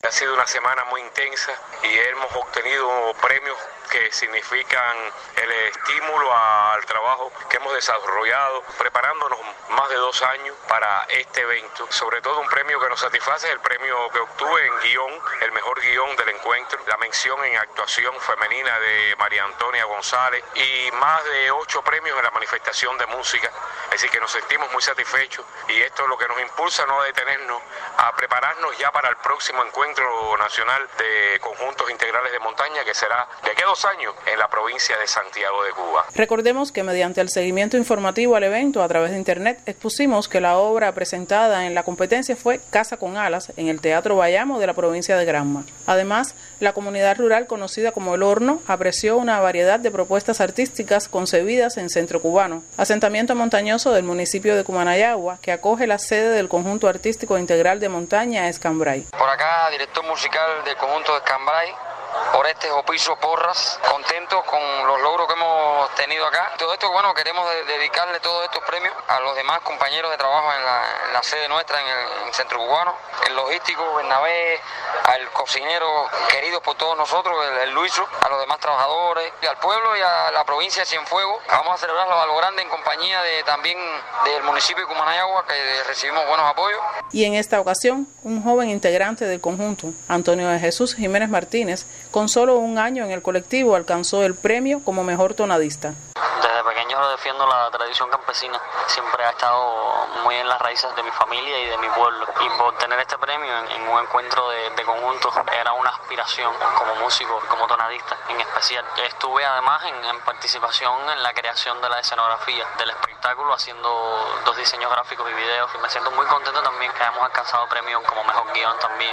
Ha sido una semana muy intensa y hemos obtenido premios que significan el estímulo al trabajo que hemos desarrollado, preparándonos más de 2 años para este evento. Sobre todo un premio que nos satisface, el premio que obtuve en guión, el mejor guión del encuentro, la mención en actuación femenina de María Antonia González y más de 8 premios en la manifestación de música. Así que nos sentimos muy satisfechos y esto es lo que nos impulsa no a detenernos, a prepararnos ya para el próximo encuentro nacional de conjuntos integrales de montaña que será de aquí a 2 años en la provincia de Santiago de Cuba. Recordemos que mediante el seguimiento informativo al evento a través de internet expusimos que la obra presentada en la competencia fue Casa con Alas en el Teatro Bayamo de la provincia de Granma. Además, la comunidad rural conocida como El Horno apreció una variedad de propuestas artísticas concebidas en Centro Cubano, asentamiento montañoso del municipio de Cumanayagua, que acoge la sede del conjunto artístico integral de montaña Escambray. Por acá, director musical del conjunto de Escambray, Orestes Opiso Porras, contentos con los logros que hemos tenido acá. Todo esto, bueno, queremos dedicarle todos estos premios a los demás compañeros de trabajo en la sede nuestra, en el Centro Cubano, el logístico, Bernabé, al cocinero querido por todos nosotros, el Luiso, a los demás trabajadores, y al pueblo y a la provincia de Cienfuegos. Vamos a celebrarlo a lo grande en compañía también del municipio de Cumanayagua, que recibimos buenos apoyos. Y en esta ocasión, un joven integrante del conjunto, Antonio de Jesús Jiménez Martínez, con solo 1 año en el colectivo, alcanzó el premio como mejor tonadista. Desde pequeño defiendo la tradición campesina, siempre ha estado muy en las raíces de mi familia y de mi pueblo, y por tener este premio en un encuentro de conjuntos era una aspiración como músico, como tonadista en especial. Estuve además en participación en la creación de la escenografía del espectáculo, haciendo 2 diseños gráficos y videos, y me siento muy contento también que hayamos alcanzado premio como mejor guión también,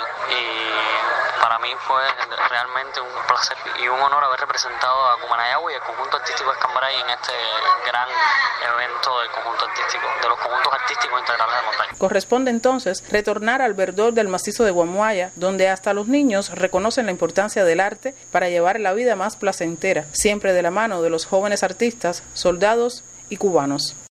y para mí fue realmente un placer y un honor haber representado a Cumanayagua y el conjunto artístico de Escambray en este gran evento del conjunto artístico, de los conjuntos artísticos integrales de montaña. Corresponde entonces retornar al verdor del macizo de Guamuaya, donde hasta los niños reconocen la importancia del arte para llevar la vida más placentera, siempre de la mano de los jóvenes artistas, soldados y cubanos.